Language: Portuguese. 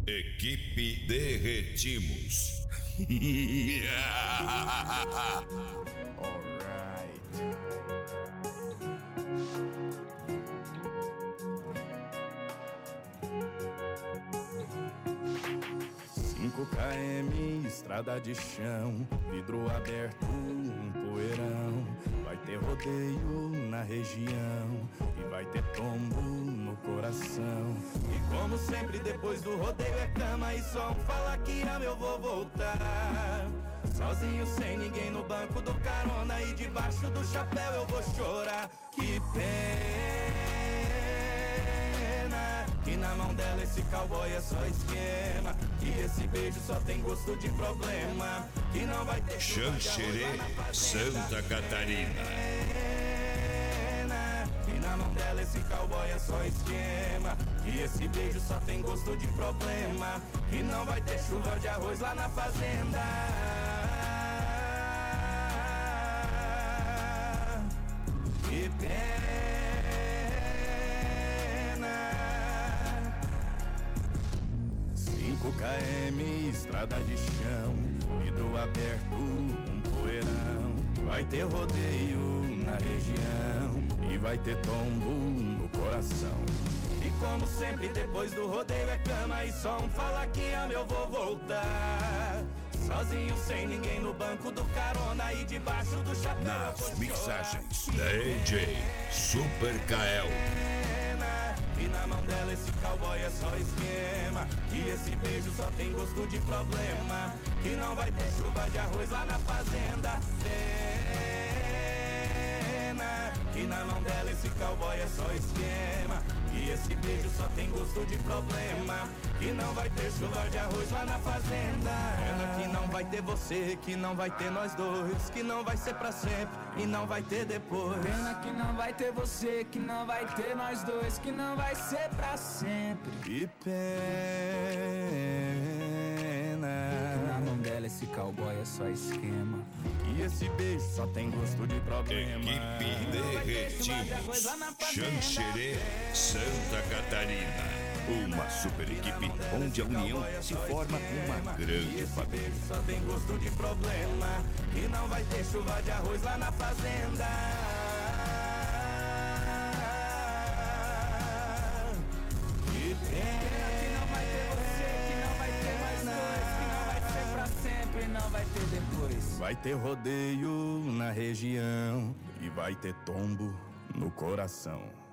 Equipe Derretimos. Alright. 5 km, estrada de chão, vidro aberto, um poeirão. Vai ter rodeio na região e vai ter tombo no coração. E como sempre depois do rodeio é cama e só um fala que ama, eu vou voltar. Sozinho sem ninguém no banco do carona e debaixo do chapéu eu vou chorar. Que pena que na mão dela esse cowboy é só esquema, que esse beijo só tem gosto de problema, que não vai ter Xanxerê, Santa Catarina. Que na mão dela esse cowboy é só esquema, que esse beijo só tem gosto de problema, que não vai ter chuva de arroz lá na fazenda. Que pena. 5 km, estrada de chão, vidro aberto, um poeirão. Vai ter rodeio na região e vai ter tombo no coração. E como sempre depois do rodeio é cama e só um fala que ama, eu vou voltar. Sozinho sem ninguém no banco do carona e debaixo do chapéu. Nas mixagens da AJ Super Kael. E na mão dela esse cowboy é só esquema, que esse beijo só tem gosto de problema, que não vai ter chuva de arroz lá na fazenda. Pena que na mão dela esse cowboy é só esquema, que esse beijo só tem gosto de problema, que não vai ter chuva de arroz lá na fazenda. Pena que não vai ter você, que não vai ter nós dois, que não vai ser pra sempre e não vai ter depois. Pena que não vai ter você, que não vai ter nós dois, que não vai ser pra sempre. Que pena Na mão dela esse cowboy é só esquema, que esse beijo só tem gosto de problema. Equipe Derretimos, Xanxerê, Santa Catarina. Uma super equipe onde a união se forma uma grande família. Só tem gosto de problema, que não vai ter chuva de arroz lá na fazenda. Que pena que não vai ter você, que não vai ter nós dois, que não vai ser pra sempre e não vai ter depois. vai ter rodeio na região e vai ter tombo no coração.